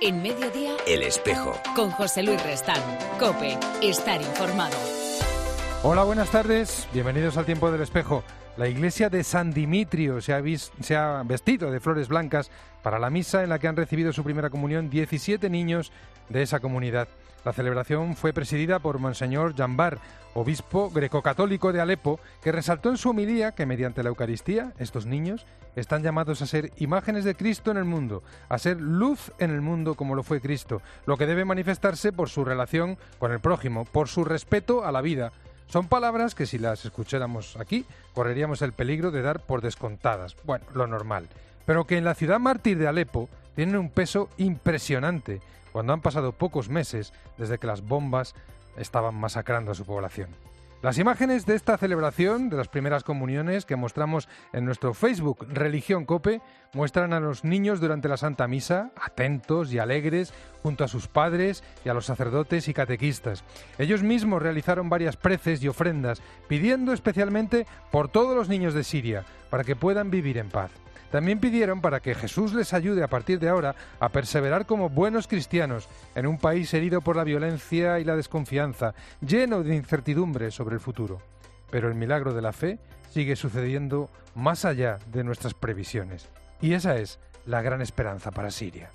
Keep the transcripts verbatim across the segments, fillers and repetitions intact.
En Mediodía, El Espejo. Con José Luis Restán. COPE. Estar informado. Hola, buenas tardes. Bienvenidos al Tiempo del Espejo. La iglesia de San Dimitrio se ha, vis- se ha vestido de flores blancas para la misa en la que han recibido su primera comunión diecisiete niños de esa comunidad. La celebración fue presidida por Monseñor Jambar, obispo grecocatólico de Alepo, que resaltó en su homilía que mediante la Eucaristía estos niños están llamados a ser imágenes de Cristo en el mundo, a ser luz en el mundo como lo fue Cristo, lo que debe manifestarse por su relación con el prójimo, por su respeto a la vida. Son palabras que si las escucháramos aquí correríamos el peligro de dar por descontadas, bueno, lo normal, pero que en la ciudad mártir de Alepo tienen un peso impresionante cuando han pasado pocos meses desde que las bombas estaban masacrando a su población. Las imágenes de esta celebración, de las primeras comuniones que mostramos en nuestro Facebook Religión COPE, muestran a los niños durante la Santa Misa, atentos y alegres, junto a sus padres y a los sacerdotes y catequistas. Ellos mismos realizaron varias preces y ofrendas, pidiendo especialmente por todos los niños de Siria, para que puedan vivir en paz. También pidieron para que Jesús les ayude a partir de ahora a perseverar como buenos cristianos en un país herido por la violencia y la desconfianza, lleno de incertidumbre sobre el futuro. Pero el milagro de la fe sigue sucediendo más allá de nuestras previsiones. Y esa es la gran esperanza para Siria.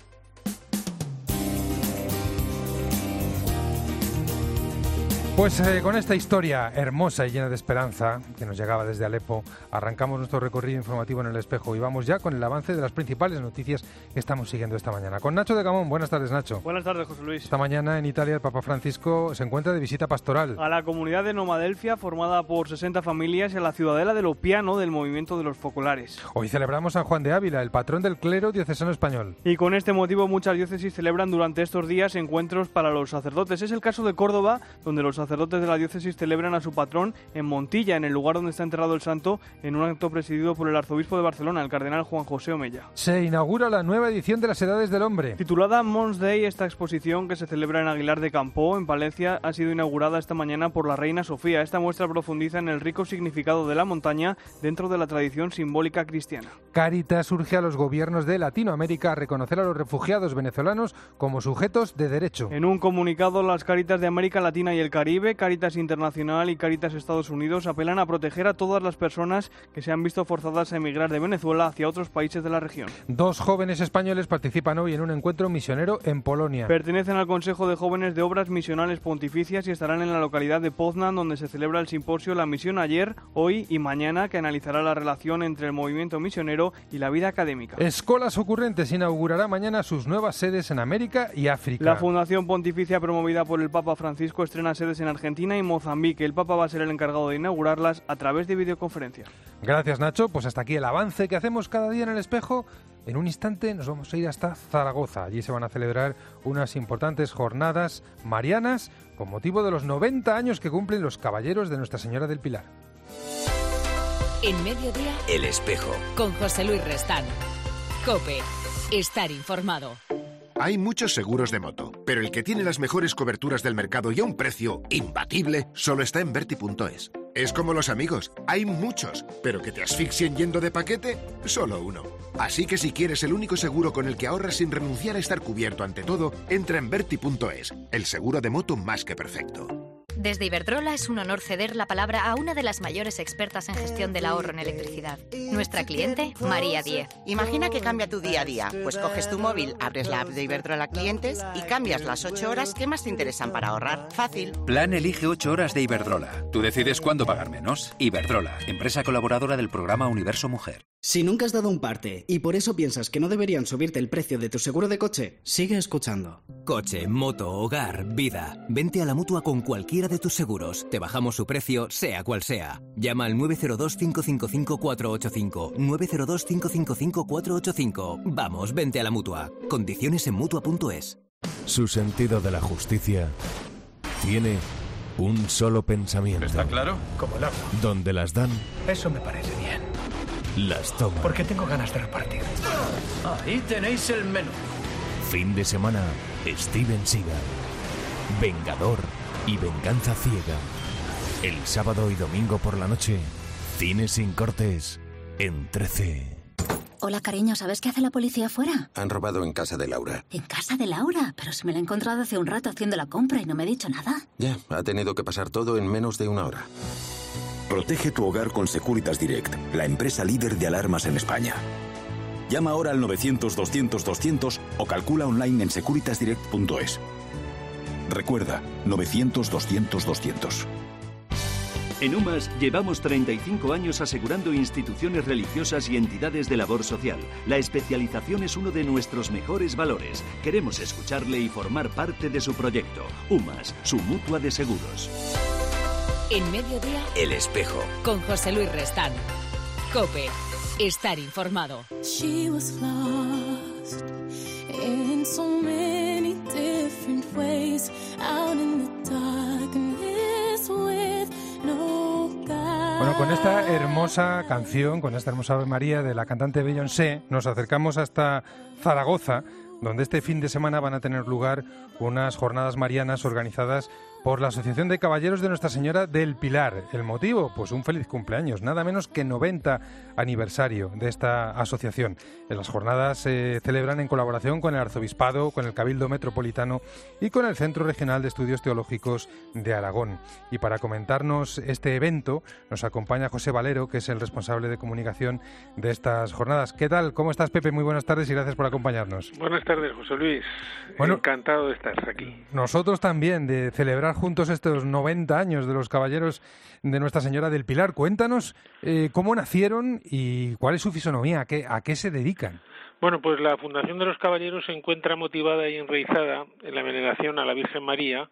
Pues eh, con esta historia hermosa y llena de esperanza que nos llegaba desde Alepo, arrancamos nuestro recorrido informativo en El Espejo y vamos ya con el avance de las principales noticias que estamos siguiendo esta mañana. Con Nacho de Gamón. Buenas tardes, Nacho. Buenas tardes, José Luis. Esta mañana en Italia el Papa Francisco se encuentra de visita pastoral a la comunidad de Nomadelfia, formada por sesenta familias, y a la ciudadela de Lopiano del movimiento de los focolares. Hoy celebramos San Juan de Ávila, el patrón del clero diocesano español. Y con este motivo muchas diócesis celebran durante estos días encuentros para los sacerdotes. Es el caso de Córdoba, donde los sacerdotes de la diócesis celebran a su patrón en Montilla, en el lugar donde está enterrado el santo, en un acto presidido por el arzobispo de Barcelona, el cardenal Juan José Omella. Se inaugura la nueva edición de las Edades del Hombre. Titulada Mons Day, esta exposición que se celebra en Aguilar de Campoo, en Palencia, ha sido inaugurada esta mañana por la reina Sofía. Esta muestra profundiza en el rico significado de la montaña dentro de la tradición simbólica cristiana. Cáritas urge a los gobiernos de Latinoamérica a reconocer a los refugiados venezolanos como sujetos de derecho. En un comunicado, las Cáritas de América Latina y el Caribe, Cáritas Internacional y Cáritas Estados Unidos apelan a proteger a todas las personas que se han visto forzadas a emigrar de Venezuela hacia otros países de la región. Dos jóvenes españoles participan hoy en un encuentro misionero en Polonia. Pertenecen al Consejo de Jóvenes de Obras Misionales Pontificias y estarán en la localidad de Poznan, donde se celebra el simposio La Misión Ayer, Hoy y Mañana, que analizará la relación entre el movimiento misionero y la vida académica. Escolas Ocurrentes inaugurará mañana sus nuevas sedes en América y África. La Fundación Pontificia promovida por el Papa Francisco estrena sedes en Argentina y Mozambique. El Papa va a ser el encargado de inaugurarlas a través de videoconferencia. Gracias, Nacho. Pues hasta aquí el avance que hacemos cada día en El Espejo. En un instante nos vamos a ir hasta Zaragoza. Allí se van a celebrar unas importantes jornadas marianas con motivo de los noventa años que cumplen los caballeros de Nuestra Señora del Pilar. En Mediodía, El Espejo. Con José Luis Restán. COPE. Estar informado. Hay muchos seguros de moto, pero el que tiene las mejores coberturas del mercado y a un precio imbatible solo está en Verti punto es. Es como los amigos, hay muchos, pero que te asfixien yendo de paquete, solo uno. Así que si quieres el único seguro con el que ahorras sin renunciar a estar cubierto ante todo, entra en Verti punto es, el seguro de moto más que perfecto. Desde Iberdrola es un honor ceder la palabra a una de las mayores expertas en gestión del ahorro en electricidad. Nuestra cliente, María Diez. Imagina que cambia tu día a día. Pues coges tu móvil, abres la app de Iberdrola Clientes y cambias las ocho horas que más te interesan para ahorrar. Fácil. Plan Elige ocho horas de Iberdrola. Tú decides cuándo pagar menos. Iberdrola, empresa colaboradora del programa Universo Mujer. Si nunca has dado un parte y por eso piensas que no deberían subirte el precio de tu seguro de coche, sigue escuchando. Coche, moto, hogar, vida. Vente a la Mutua con cualquiera de tus seguros. Te bajamos su precio, sea cual sea. Llama al nueve cero dos, cinco cinco cinco, cuatro ocho cinco. nueve cero dos, cinco cinco cinco, cuatro ocho cinco. Vamos, vente a la Mutua. Condiciones en Mutua punto es. Su sentido de la justicia tiene un solo pensamiento. ¿Está claro? Como el agua. Donde las dan, eso me parece bien. Las toma. Porque tengo ganas de repartir. Ahí tenéis el menú. Fin de semana, Steven Seagal. Vengador y venganza ciega. El sábado y domingo por la noche, Cine sin cortes en trece. Hola, cariño, ¿sabes qué hace la policía afuera? Han robado en casa de Laura. ¿En casa de Laura? Pero si me la he encontrado hace un rato haciendo la compra y no me ha dicho nada. Ya, ha tenido que pasar todo en menos de una hora. Protege tu hogar con Securitas Direct, la empresa líder de alarmas en España. Llama ahora al novecientos doscientos doscientos o calcula online en securitas direct punto es. Recuerda, novecientos doscientos doscientos. En UMAS llevamos treinta y cinco años asegurando instituciones religiosas y entidades de labor social. La especialización es uno de nuestros mejores valores. Queremos escucharle y formar parte de su proyecto. UMAS, su mutua de seguros. En Mediodía, El Espejo. Con José Luis Restán. COPE. Estar informado. She was lost in so many different ways, out in the darkness with no guide. Bueno, con esta hermosa canción, con esta hermosa Ave María de la cantante Beyoncé, nos acercamos hasta Zaragoza, donde este fin de semana van a tener lugar unas jornadas marianas organizadas por la Asociación de Caballeros de Nuestra Señora del Pilar. ¿El motivo? Pues un feliz cumpleaños, nada menos que noventa aniversario de esta asociación. En las jornadas se celebran en colaboración con el Arzobispado, con el Cabildo Metropolitano y con el Centro Regional de Estudios Teológicos de Aragón. Y para comentarnos este evento nos acompaña José Valero, que es el responsable de comunicación de estas jornadas. ¿Qué tal? ¿Cómo estás, Pepe? Muy buenas tardes y gracias por acompañarnos. Buenas tardes, José Luis. Bueno, encantado de estar aquí. Nosotros también, de celebrar juntos estos noventa años de los Caballeros de Nuestra Señora del Pilar. Cuéntanos eh, cómo nacieron y cuál es su fisonomía, a qué, a qué se dedican. Bueno, pues la Fundación de los Caballeros se encuentra motivada y enraizada en la veneración a la Virgen María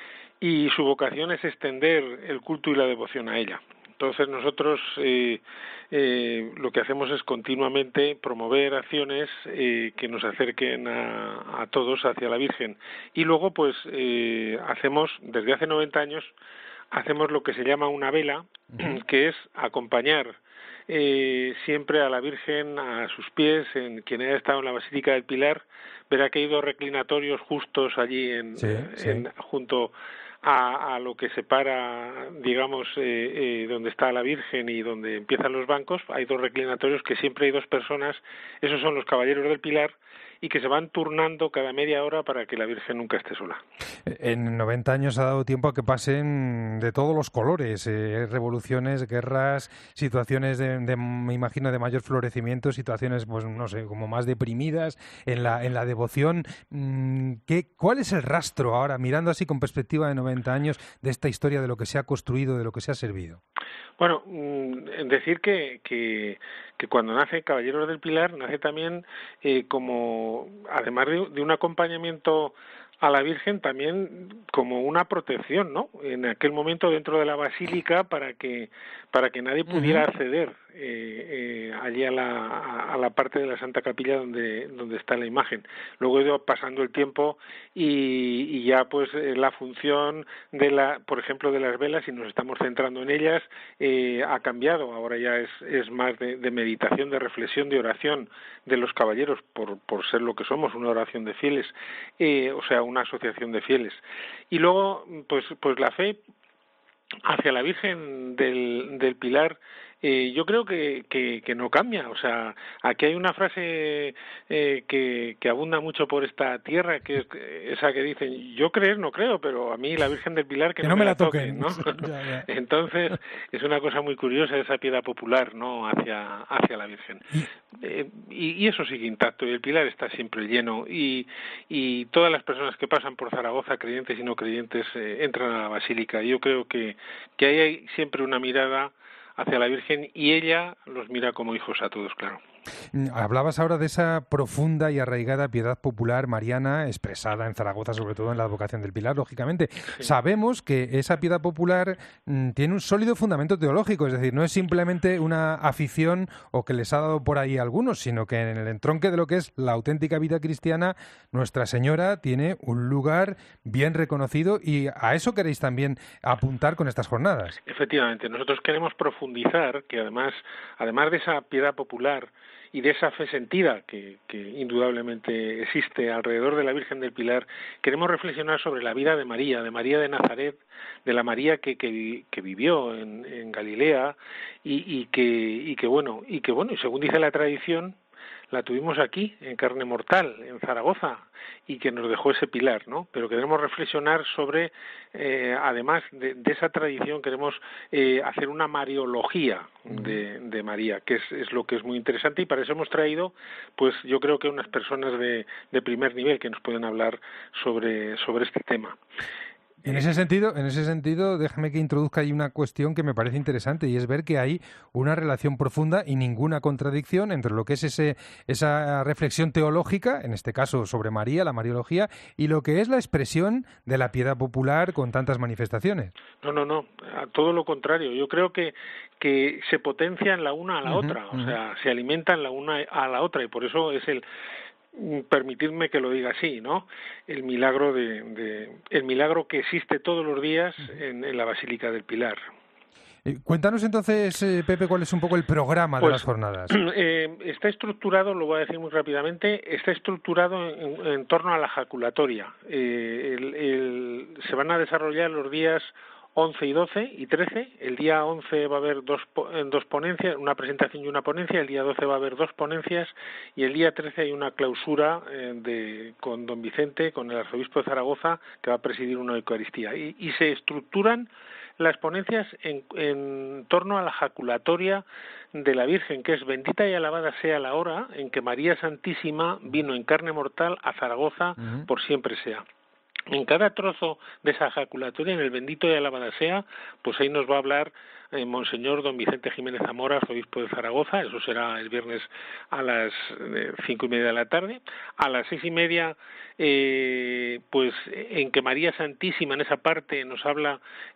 y su vocación es extender el culto y la devoción a ella. Entonces nosotros eh, eh, lo que hacemos es continuamente promover acciones eh, que nos acerquen a, a todos hacia la Virgen. Y luego pues eh, hacemos, desde hace noventa años, hacemos lo que se llama una vela, uh-huh. que es acompañar eh, siempre a la Virgen a sus pies. En quien haya estado en la Basílica del Pilar verá que hay dos reclinatorios justos allí en, sí, sí. en junto A, a lo que separa, digamos, eh, eh, donde está la Virgen y donde empiezan los bancos. Hay dos reclinatorios que siempre hay dos personas, esos son los Caballeros del Pilar, y que se van turnando cada media hora para que la Virgen nunca esté sola. En noventa años ha dado tiempo a que pasen de todos los colores, eh, revoluciones, guerras, situaciones, de, de, me imagino, de mayor florecimiento, situaciones, pues no sé, como más deprimidas en la, en la devoción. ¿Qué, ¿Cuál es el rastro ahora, mirando así con perspectiva de noventa años, de esta historia, de lo que se ha construido, de lo que se ha servido? Bueno, en decir que, que, que cuando nace Caballeros del Pilar, nace también eh, como, además de, de un acompañamiento a la Virgen, también como una protección, ¿no? En aquel momento dentro de la basílica para que para que nadie pudiera acceder eh, eh, allí a la a la parte de la Santa Capilla donde donde está la imagen. Luego ha ido pasando el tiempo y, y ya pues eh, la función de la, por ejemplo, de las velas, y nos estamos centrando en ellas, eh, ha cambiado. Ahora ya es es más de, de meditación, de reflexión, de oración de los caballeros por por ser lo que somos, una oración de fieles, eh, o sea, una asociación de fieles. Y luego pues pues la fe hacia la Virgen del, del Pilar, eh, yo creo que, que, que no cambia. O sea, aquí hay una frase eh, que, que abunda mucho por esta tierra, que es esa que dicen, yo creer no creo, pero a mí la Virgen del Pilar que, que no, no me la toquen, ¿no? ya, ya. Entonces, es una cosa muy curiosa esa piedad popular, ¿no?, hacia, hacia la Virgen. Eh, y, y eso sigue intacto, y el Pilar está siempre lleno, y, y todas las personas que pasan por Zaragoza, creyentes y no creyentes, eh, entran a la Basílica. Yo creo que, que ahí hay siempre una mirada hacia la Virgen y ella los mira como hijos a todos, claro. Hablabas ahora de esa profunda y arraigada piedad popular mariana expresada en Zaragoza, sobre todo en la advocación del Pilar, lógicamente. Sí. Sabemos que esa piedad popular mm, tiene un sólido fundamento teológico, es decir, no es simplemente una afición o que les ha dado por ahí a algunos, sino que en el entronque de lo que es la auténtica vida cristiana, Nuestra Señora tiene un lugar bien reconocido, y a eso queréis también apuntar con estas jornadas. Efectivamente, nosotros queremos profundizar que además, además de esa piedad popular y de esa fe sentida que, que indudablemente existe alrededor de la Virgen del Pilar, queremos reflexionar sobre la vida de María, de María de Nazaret, de la María que, que, que vivió en, en Galilea y, y que y que bueno y que bueno y según dice la tradición, la tuvimos aquí, en carne mortal, en Zaragoza, y que nos dejó ese pilar, ¿no? Pero queremos reflexionar sobre, eh, además de, de esa tradición, queremos eh, hacer una mariología de, de María, que es, es lo que es muy interesante, y para eso hemos traído, pues yo creo que unas personas de, de primer nivel que nos pueden hablar sobre, sobre este tema. En ese sentido, en ese sentido, déjame que introduzca ahí una cuestión que me parece interesante, y es ver que hay una relación profunda y ninguna contradicción entre lo que es ese esa reflexión teológica, en este caso sobre María, la mariología, y lo que es la expresión de la piedad popular con tantas manifestaciones. No, no, no, a todo lo contrario. Yo creo que que se potencian la una a la uh-huh, otra, o uh-huh. sea, se alimentan la una a la otra, y por eso es el permitidme que lo diga así, ¿no? El milagro de, de el milagro que existe todos los días en, en la Basílica del Pilar. Eh, cuéntanos entonces, eh, Pepe, cuál es un poco el programa pues, de las jornadas. Eh, está estructurado, lo voy a decir muy rápidamente, está estructurado en, en torno a la jaculatoria. Eh, el, el, se van a desarrollar los días once y doce y trece. El día once va a haber dos, dos ponencias, una presentación y una ponencia. El día doce va a haber dos ponencias, y el día trece hay una clausura eh, de, con don Vicente, con el arzobispo de Zaragoza, que va a presidir una Eucaristía. Y, y se estructuran las ponencias en, en torno a la jaculatoria de la Virgen, que es: bendita y alabada sea la hora en que María Santísima vino en carne mortal a Zaragoza, uh-huh. por siempre sea. En cada trozo de esa jaculatoria, en el bendito y alabada sea, pues ahí nos va a hablar eh, Monseñor don Vicente Jiménez Zamora, arzobispo de Zaragoza. Eso será el viernes a las eh, cinco y media de la tarde. A las seis y media, eh, pues en que María Santísima, en esa parte, nos habla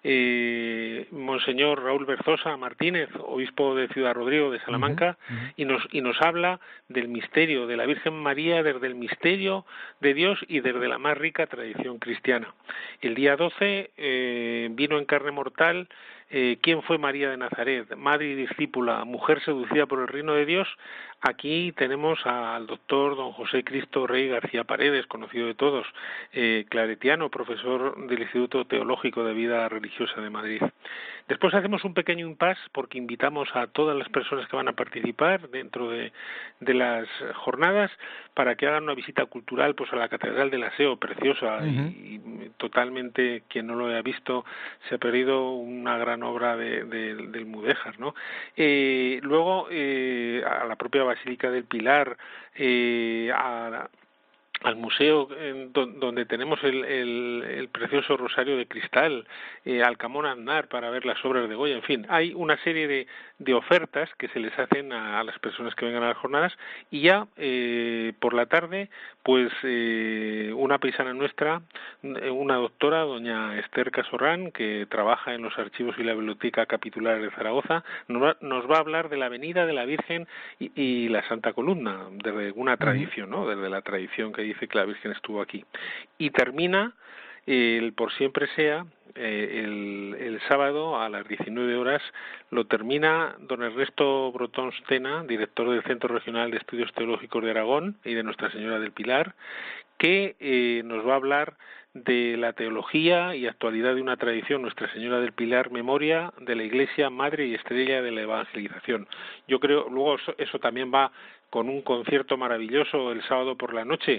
eh, Monseñor Raúl Berzosa Martínez, obispo de Ciudad Rodrigo de Salamanca, uh-huh, uh-huh. y nos y nos habla del misterio de la Virgen María, desde el misterio de Dios y desde la más rica tradición cristiana. El día doce eh, vino en carne mortal. Eh, ¿Quién fue María de Nazaret? Madre y discípula, mujer seducida por el reino de Dios. Aquí tenemos al doctor don José Cristo Rey García Paredes, conocido de todos, eh, claretiano, profesor del Instituto Teológico de Vida Religiosa de Madrid. Después hacemos un pequeño impasse porque invitamos a todas las personas que van a participar dentro de, de las jornadas para que hagan una visita cultural pues a la Catedral del Aseo, preciosa, uh-huh. y, y totalmente, quien no lo haya visto, se ha perdido una gran obra de, de, del Mudéjar, ¿no? Eh, luego, eh, a la propia Basílica del Pilar, eh, a al museo en do, donde tenemos el, el, el precioso rosario de cristal, eh, al Camón Aznar para ver las obras de Goya, en fin, hay una serie de, de ofertas que se les hacen a, a las personas que vengan a las jornadas, y ya eh, por la tarde, pues eh, una paisana nuestra, una doctora, doña Esther Casorrán, que trabaja en los archivos y la biblioteca capitular de Zaragoza, nos va, nos va a hablar de la Venida de la Virgen y, y la Santa Columna, desde una tradición, ¿no? Desde la tradición que dice que la Virgen estuvo aquí. Y termina el Por Siempre Sea, eh, el, el sábado a las diecinueve horas, lo termina don Ernesto Brotón Stena, director del Centro Regional de Estudios Teológicos de Aragón y de Nuestra Señora del Pilar, que eh, nos va a hablar de la teología y actualidad de una tradición, Nuestra Señora del Pilar, memoria de la Iglesia, madre y estrella de la evangelización. Yo creo, luego eso, eso también va con un concierto maravilloso el sábado por la noche,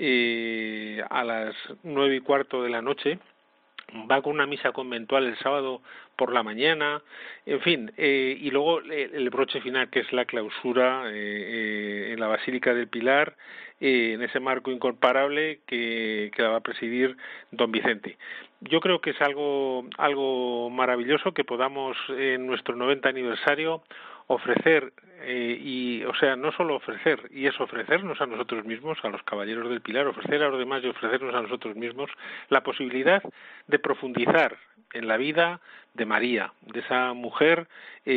eh, a las nueve y cuarto de la noche, va con una misa conventual el sábado por la mañana, en fin, eh, y luego el, el broche final, que es la clausura eh, eh, en la Basílica del Pilar, eh, en ese marco incomparable que, que la va a presidir don Vicente. Yo creo que es algo, algo maravilloso que podamos en nuestro noventa aniversario ofrecer, eh, y o sea, no solo ofrecer, y es ofrecernos a nosotros mismos, a los caballeros del Pilar, ofrecer a los demás y ofrecernos a nosotros mismos la posibilidad de profundizar en la vida de María, de esa mujer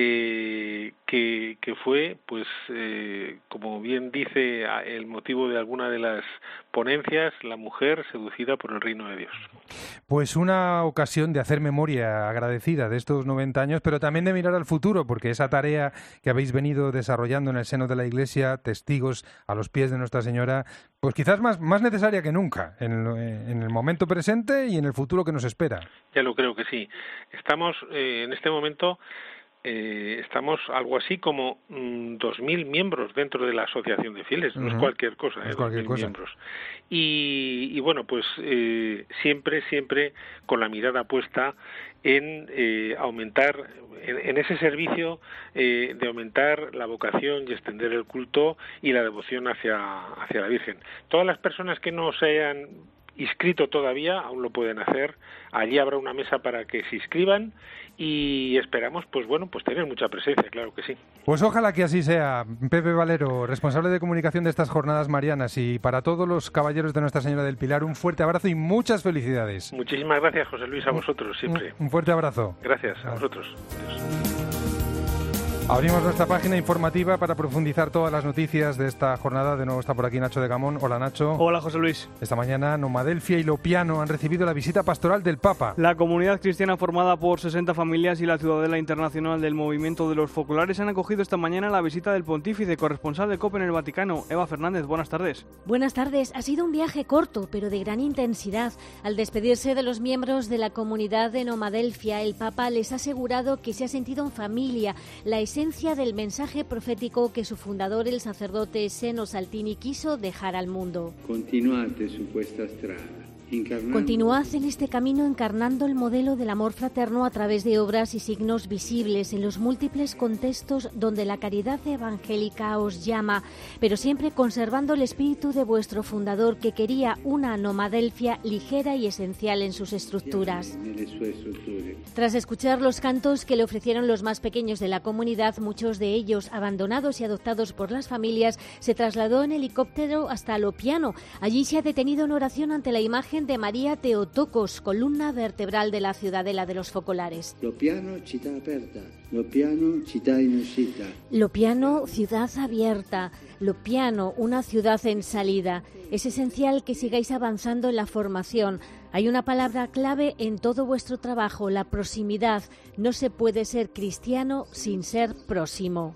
eh, que, que fue, pues, eh, como bien dice el motivo de alguna de las ponencias, la mujer seducida por el reino de Dios. Pues una ocasión de hacer memoria agradecida de estos noventa años, pero también de mirar al futuro, porque esa tarea que habéis venido desarrollando en el seno de la Iglesia, testigos a los pies de Nuestra Señora, pues quizás más, más necesaria que nunca, en, en el momento presente y en el futuro que nos espera. Ya lo creo que sí. Estamos eh, en este momento eh, estamos algo así como mm, dos mil miembros dentro de la asociación de fieles, uh-huh. no es cualquier cosa, es eh, cualquier dos mil cosa. miembros. Y, y bueno, pues eh, siempre, siempre con la mirada puesta en eh, aumentar, en, en ese servicio eh, de aumentar la vocación y extender el culto y la devoción hacia, hacia la Virgen. Todas las personas que no se hayan inscrito todavía aún lo pueden hacer. Allí habrá una mesa para que se inscriban y esperamos, pues bueno, pues tener mucha presencia, claro que sí. Pues ojalá que así sea. Pepe Valero, responsable de comunicación de estas jornadas marianas, y para todos los caballeros de Nuestra Señora del Pilar, un fuerte abrazo y muchas felicidades. Muchísimas gracias, José Luis, a vosotros siempre. Un, un fuerte abrazo. Gracias, a vosotros. Adiós. Abrimos nuestra página informativa para profundizar todas las noticias de esta jornada. De nuevo está por aquí Nacho de Gamón. Hola, Nacho. Hola, José Luis. Esta mañana Nomadelfia y Lopiano han recibido la visita pastoral del Papa. La comunidad cristiana formada por sesenta familias y la Ciudadela Internacional del Movimiento de los Focolares han acogido esta mañana la visita del pontífice, corresponsal de COPE en el Vaticano. Eva Fernández, buenas tardes. Buenas tardes. Ha sido un viaje corto, pero de gran intensidad. Al despedirse de los miembros de la comunidad de Nomadelfia, el Papa les ha asegurado que se ha sentido en familia, la esencia del mensaje profético que su fundador, el sacerdote Seno Saltini, quiso dejar al mundo. Continuate su questa strada. Continuad en este camino encarnando el modelo del amor fraterno a través de obras y signos visibles en los múltiples contextos donde la caridad evangélica os llama, pero siempre conservando el espíritu de vuestro fundador, que quería una Nomadelfia ligera y esencial en sus estructuras. Tras escuchar los cantos que le ofrecieron los más pequeños de la comunidad, muchos de ellos abandonados y adoptados por las familias, se trasladó en helicóptero hasta Lopiano. Allí se ha detenido en oración ante la imagen de María Teotocos, columna vertebral de la Ciudadela de los Focolares. Lopiano, città aperta. Lopiano, città in uscita. Lopiano, ciudad abierta. Lopiano, una ciudad en salida. Es esencial que sigáis avanzando en la formación. Hay una palabra clave en todo vuestro trabajo, la proximidad. No se puede ser cristiano sin ser próximo.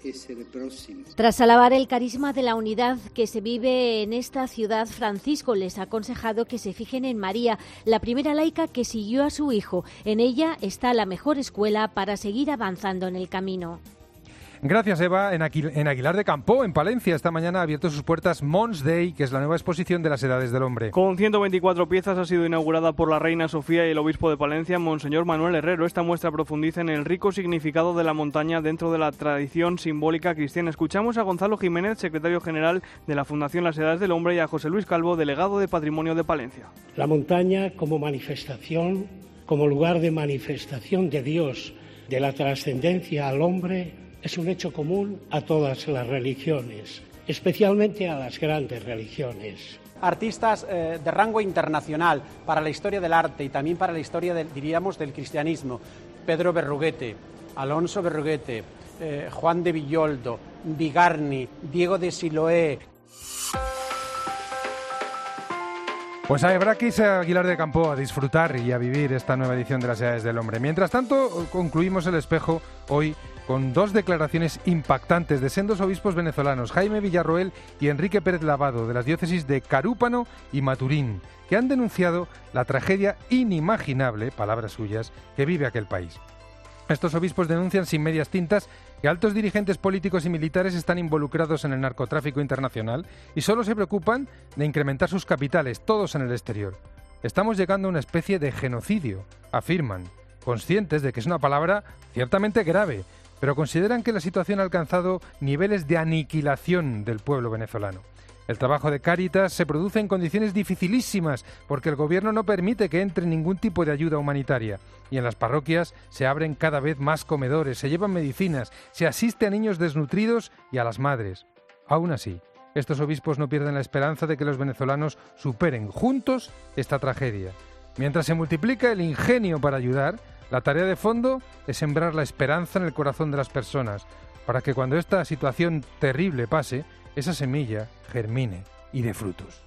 Tras alabar el carisma de la unidad que se vive en esta ciudad, Francisco les ha aconsejado que se fijen en María, la primera laica que siguió a su hijo. En ella está la mejor escuela para seguir avanzando en el camino. Gracias, Eva. En, Aquil- en Aguilar de Campoo, en Palencia, esta mañana ha abierto sus puertas Mons Dei, que es la nueva exposición de las edades del hombre. Con ciento veinticuatro piezas ha sido inaugurada por la reina Sofía y el obispo de Palencia, Monseñor Manuel Herrero. Esta muestra profundiza en el rico significado de la montaña dentro de la tradición simbólica cristiana. Escuchamos a Gonzalo Jiménez, secretario general de la Fundación Las Edades del Hombre, y a José Luis Calvo, delegado de Patrimonio de Palencia. La montaña como manifestación, como lugar de manifestación de Dios, de la trascendencia al hombre, es un hecho común a todas las religiones, especialmente a las grandes religiones. Artistas eh, de rango internacional para la historia del arte y también para la historia, del, diríamos, del cristianismo. Pedro Berruguete, Alonso Berruguete, eh, Juan de Villoldo, Bigarni, Diego de Siloé. Pues habrá que irse a Aguilar de Campoo a disfrutar y a vivir esta nueva edición de las Edades del Hombre. Mientras tanto, concluimos el espejo hoy con dos declaraciones impactantes de sendos obispos venezolanos, Jaime Villarroel y Enrique Pérez Lavado, de las diócesis de Carúpano y Maturín, que han denunciado la tragedia inimaginable, palabras suyas, que vive aquel país. Estos obispos denuncian sin medias tintas que altos dirigentes políticos y militares están involucrados en el narcotráfico internacional y solo se preocupan de incrementar sus capitales, todos en el exterior. Estamos llegando a una especie de genocidio, afirman, conscientes de que es una palabra ciertamente grave, pero consideran que la situación ha alcanzado niveles de aniquilación del pueblo venezolano. El trabajo de Cáritas se produce en condiciones dificilísimas porque el gobierno no permite que entre ningún tipo de ayuda humanitaria y en las parroquias se abren cada vez más comedores, se llevan medicinas, se asiste a niños desnutridos y a las madres. Aún así, estos obispos no pierden la esperanza de que los venezolanos superen juntos esta tragedia. Mientras se multiplica el ingenio para ayudar, la tarea de fondo es sembrar la esperanza en el corazón de las personas para que cuando esta situación terrible pase, esa semilla germine y dé frutos.